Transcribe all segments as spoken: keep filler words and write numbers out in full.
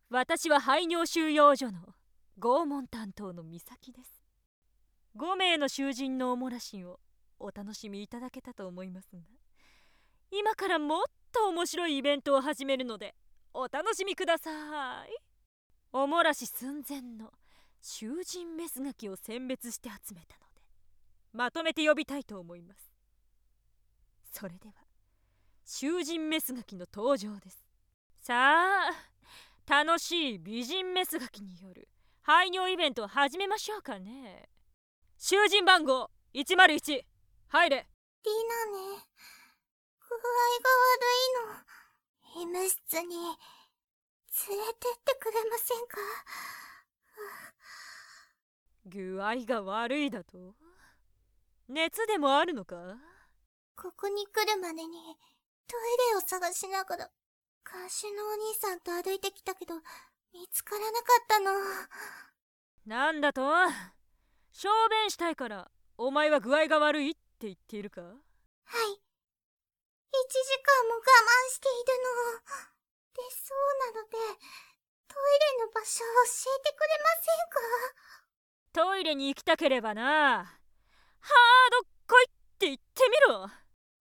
私は排尿収容所の拷問担当の美咲です。ごめいの囚人のおもらしをお楽しみいただけたと思いますが、今からもっと面白いイベントを始めるのでお楽しみください。おもらし寸前の囚人メスガキを選別して集めたので、まとめて呼びたいと思います。それでは囚人メスガキの登場です。さあ、楽しい美人メスガキによる排尿イベントを始めましょうかね。囚人番号いちまるいち、入れ。 リナね、具合が悪いの。医務室に連れてってくれませんか？ 具合が悪いだと？熱でもあるのか？ ここに来るまでにトイレを探しながら監視のお兄さんと歩いてきたけど見つからなかったの。 なんだと？小便したいからお前は具合が悪いって言っているか？はい。 いちじかんも我慢しているの。で、そうなのでトイレの場所を教えてくれませんか？ トイレに行きたければな、はーどっこいって言ってみろ。はーどっ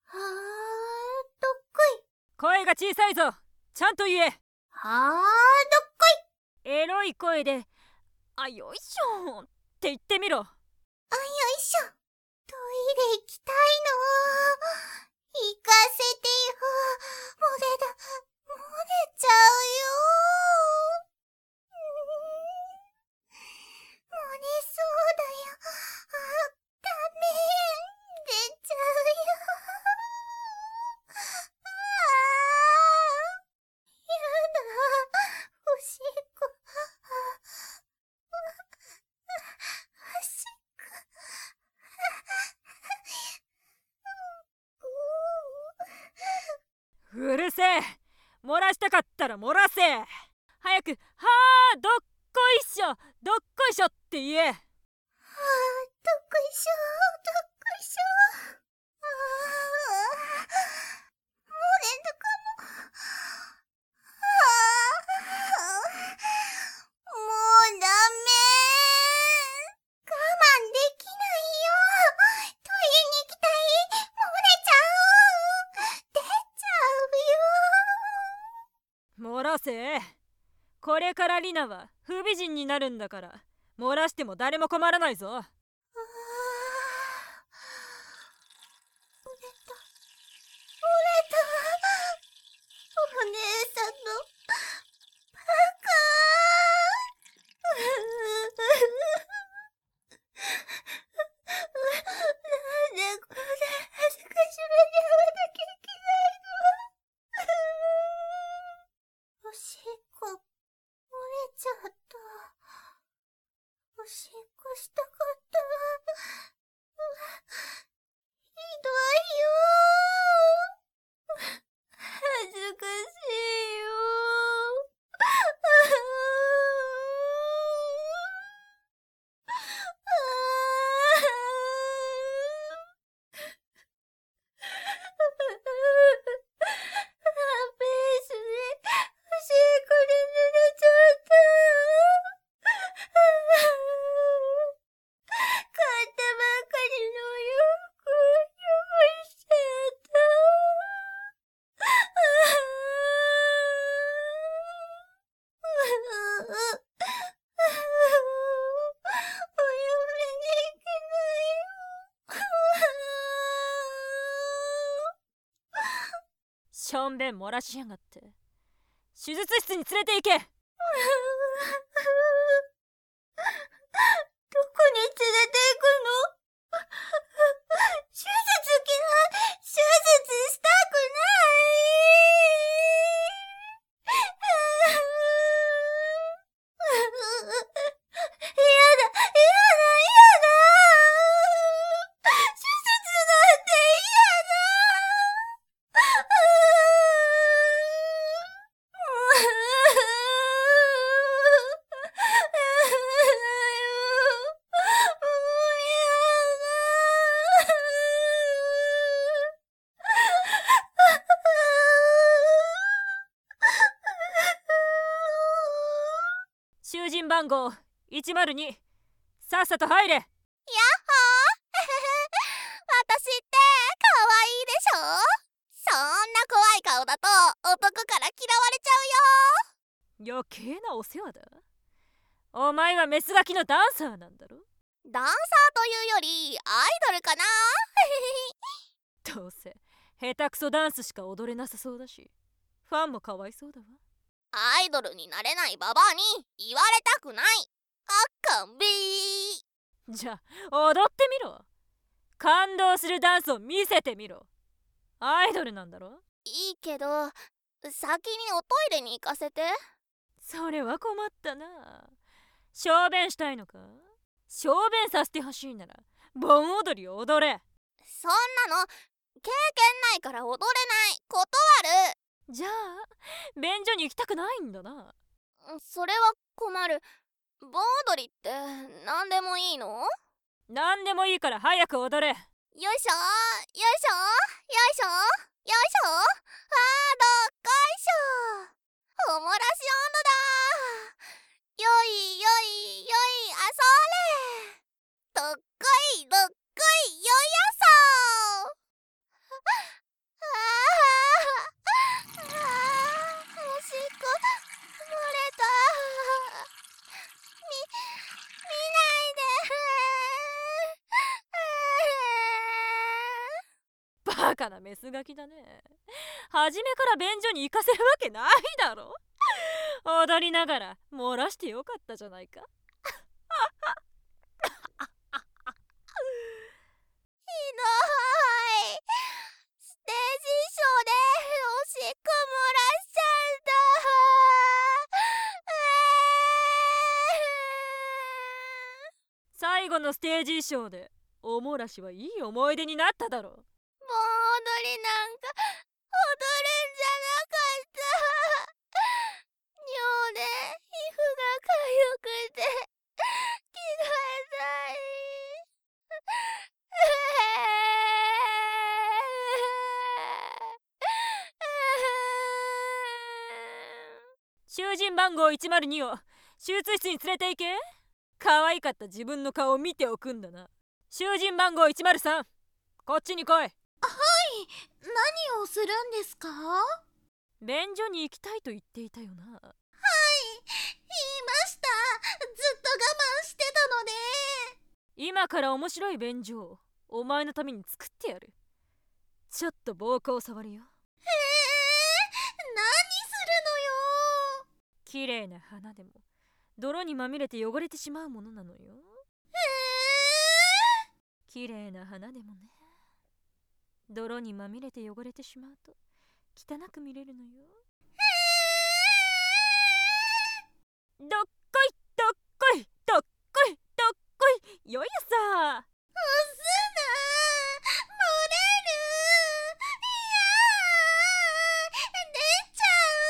こい。 声が小さいぞ、ちゃんと言え。 はーどっこい。エロい声であよいしょって言ってみろ。 あよいしょ。トイレ行きたいの。行かせてよ。漏れだ、漏れちゃうよ。漏れそうだよ。あ、ダメ。出ちゃうよ。ああ、やだ。おしっこ。おしっこ。 うるせえ。漏らしたかったら漏らせ。早くはーどっこいしょどっこいしょって言え。はーどっこいしょどっこいしょ。ああ、漏れるかも。ああ、もうダメ。我慢できないよ。トイレに行きたい。漏れちゃう。出ちゃうよ。 漏らせ。これからリナは不美人になるんだから、漏らしても誰も困らないぞ。 ああ、漏れた。漏れた。お姉さんのバカ。なんでこんな恥ずかしめに遭わなきゃいけないの。おしっこ漏れちゃった。おしっこしたかった。ひどいよ。恥ずかしいよ。ペースでおしっこで濡れちゃった。買ったばっかりのお洋服汚しちゃった。お嫁に行けないよ。 しょんべん漏らしやがって。手術室に連れて行け。 どこに連れて行くの？手術嫌い。手術したくない。やだ、やだ、やだ。手術なんて嫌だ。 囚人番号いちまるに、さっさと入れ。 やっほー私って可愛いでしょ。そんな怖い顔だと男から嫌われちゃうよ。余計なお世話だ。お前はメスガキのダンサーなんだろ。 ダンサーというよりアイドルかなどうせ下手くそダンスしか踊れなさそうだし、ファンもかわいそうだわ。 アイドルになれないババアに言われたくない。あっかんべー。 じゃあ踊ってみろ。感動するダンスを見せてみろ。アイドルなんだろ。 いいけど先におトイレに行かせて。 それは困ったな。小便したいのか。小便させてほしいなら盆踊りを踊れ。 そんなの経験ないから踊れない。断る。 じゃあ便所に行きたくないんだな。 それは困る。盆踊りって何でもいいの？ 何でもいいから早く踊れ。 よいしょよいしょよいしょよいしょ。あーどっこいしょ。おもらし温度だ。よいよいよいあそれ。どっこいどっこいよいあそ。あーあーおしっこ漏れた。み見ないで。 バカなメスガキだね。初めから便所に行かせるわけないだろ。踊りながら漏らしてよかったじゃないか。 ひどい。ステージショーでおしっこ漏らしちゃった。 最後のステージ衣装でおもらしはいい思い出になっただろう。 盆踊りなんか踊るんじゃなかった。尿で皮膚がかゆくて着替えたい。 囚人番号いちまるにを手術室に連れて行け。可愛かった自分の顔を見ておくんだな。囚人番号いちまるさん、こっちに来い。はい、 何をするんですか？ 便所に行きたいと言っていたよな。 はい、言いました。ずっと我慢してたので。 今から面白い便所をお前のために作ってやる。ちょっと膀胱を触るよ。 へえ、何するのよ。 綺麗な花でも泥にまみれて汚れてしまうものなのよ。へえ。綺麗な花でもね、泥にまみれて汚れてしまうと汚く見れるのよ。どっこいどっこいどっこいどっこいよいやさ。 押すな、漏れる。いやー、出ちゃ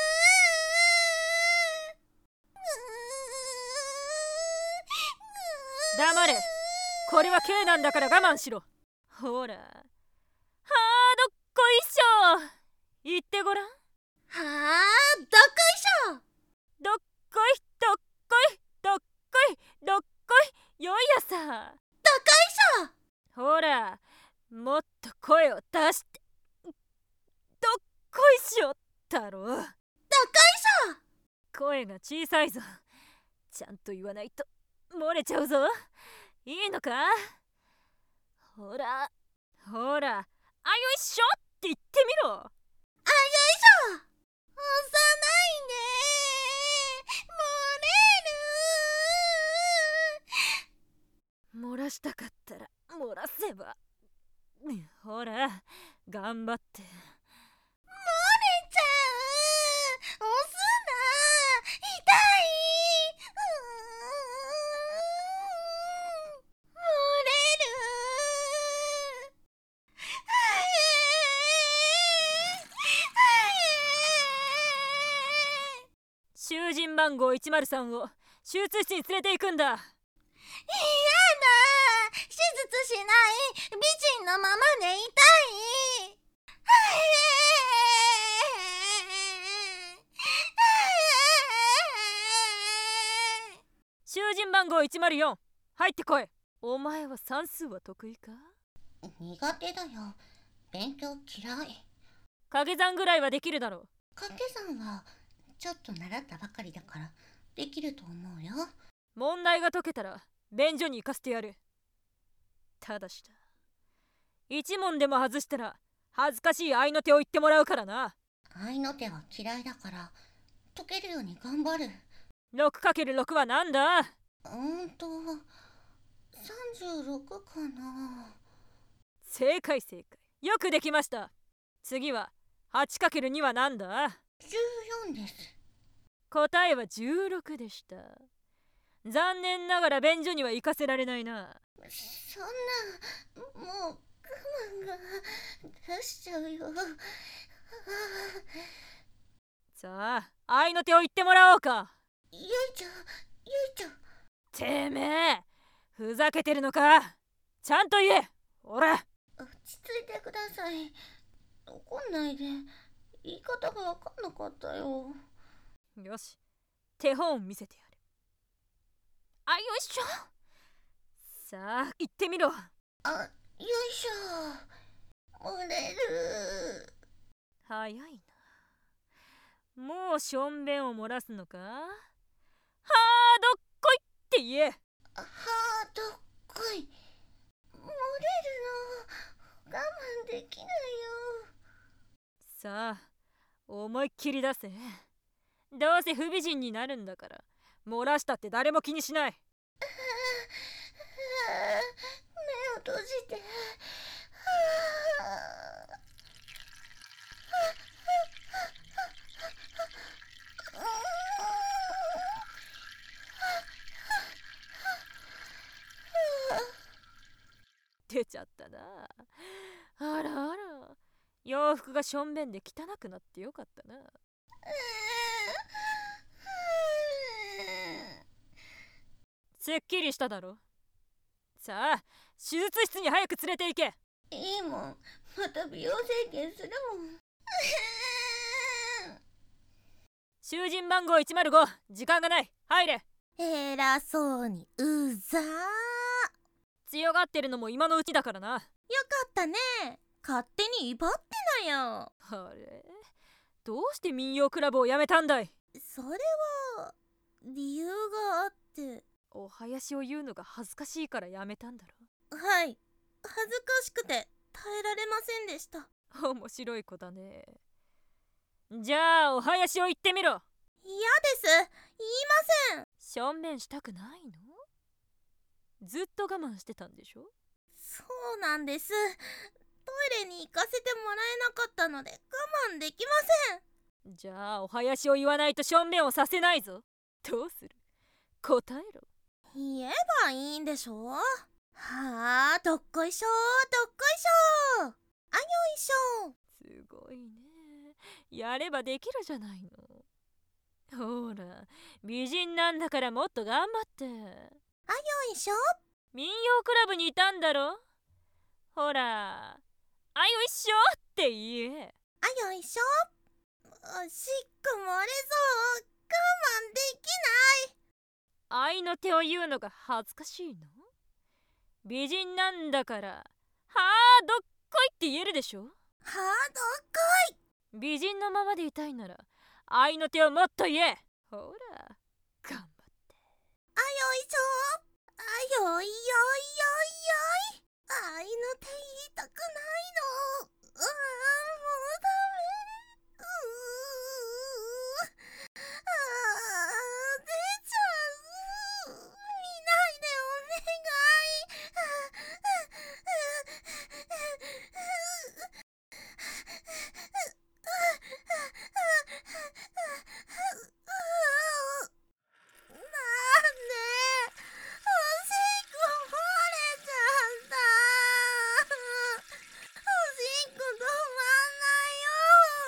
う。 黙れ。これは刑なんだから我慢しろ。ほら、はあ、どっこいしょ。言ってごらん。 はあ、どっこいしょ。 どっこいどっこいどっこいどっこいよいやさ。 どっこいしょ。 ほら、もっと声を出して。どっこいしょだろ。どっこいしょ。 声が小さいぞ。ちゃんと言わないと漏れちゃうぞ。いいのか。ほらほら、あよいしょって言ってみろ。 あよいしょ。押さないで。漏れる。 漏らしたかったら漏らせば。ほら、頑張って。 漏れちゃう。押すな。痛い。漏れる。 囚人番号いちまるさんを手術室に連れて行くんだ。 嫌だ。手術しない。美人のままでいたい。 囚人番号いちまるよん、入ってこい。お前は算数は得意か？ 苦手だよ。勉強嫌い。 掛け算ぐらいはできるだろう。 掛け算はちょっと習ったばかりだからできると思うよ。 問題が解けたら便所に行かせてやる。ただしだ、一問でも外したら恥ずかしい合いの手を言ってもらうからな。 合いの手は嫌いだから解けるように頑張る。 ろくかけるろく はなんだ？ うーんとさんじゅうろくかな。 正解正解、よくできました。次は はちかけるに はなんだ？ じゅうよんです。 答えはじゅうろくでした。残念ながら便所には行かせられないな。 そんな、もう我慢が出しちゃうよ。 さあ、合いの手を言ってもらおうか。 ゆいちゃん、ゆいちゃん。 てめえ、ふざけてるのか？ちゃんと言え。ほら、 落ち着いてください。怒んないで。言い方が分かんなかったよ。 よし、手本見せてやる。あ、よいしょ。さあ、行ってみろ。 あ、よいしょ。漏れる。 早いな。もうしょんべんを漏らすのか？はーどっこいって言え。 はーどっこい。漏れるの。我慢できないよ。 さあ、思いっきり出せ。どうせ不美人になるんだから、漏らしたって誰も気にしない。 目を閉じて。 出ちゃったな。あらあら、洋服がしょんべんで汚くなってよかったな。すっきりしただろ。さあ、手術室に早く連れて行け。 いいもん、また美容整形するもん。 囚人番号いちまるご、時間がない。入れ。 偉そうにうざー。 強がってるのも今のうちだからな。 よかったね。勝手に威張ってなよ。 あれ、どうして民謡クラブをやめたんだい？ それは理由があって。 お囃子を言うのが恥ずかしいからやめたんだはい、恥ずかしくて耐えられませんでした。 ろ。面白い子だね。じゃあお囃子を言ってみろ。 嫌です。言いません。 しょんべんしたくないの？ずっと我慢してたんでしょ？ そうなんです。トイレに行かせてもらえなかったので我慢できません。 じゃあお囃子を言わないとしょんべんをさせないぞ。どうする？答えろ。 言えばいいんでしょ。はあ、どっこいしょどっこいしょ。あ、よいしょ。 すごいね。やればできるじゃないの。ほら、美人なんだからもっと頑張って。 あ、よいしょ。 民謡クラブにいたんだろ。ほら、あよいしょって言え。 あ、よいしょ。おしっこ漏れそう。我慢できない。 愛の手を言うのが恥ずかしいの？美人なんだから、はあどっこいって言えるでしょ。 はあ、どっこい。 美人のままでいたいなら、愛の手をもっと言え。ほら、頑張って。 あ、よいしょ。あ、よいよいよいよい。愛の手言いたくないの。うーん、もうダメ。うー。あー、出ちゃう。見ないでお願い。なんでおしっこ漏れちゃった。おしっこ止まんないよ。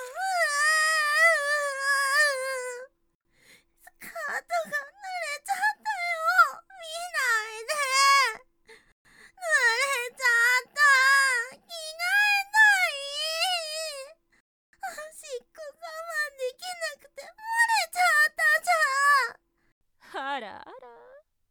スカートが濡れちゃったよ。見ないで。濡れちゃった。着替えたい。おしっこ我慢できなくて漏れちゃったじゃん。 あらあら、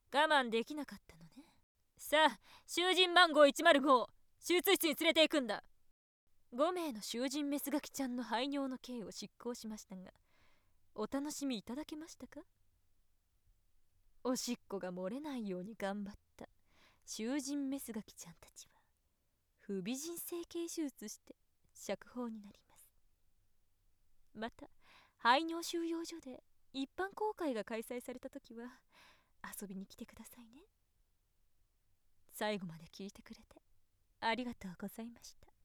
我慢できなかったのね。さあ、囚人番号いちまるごを手術室に連れて行くんだ。ごめいの囚人メスガキちゃんの排尿の刑を執行しましたが、お楽しみいただけましたか？おしっこが漏れないように頑張った囚人メスガキちゃんたちは不美人整形手術して釈放になります。また排尿収容所で一般公開が開催された時は遊びに来てくださいね。最後まで聞いてくれてありがとうございました。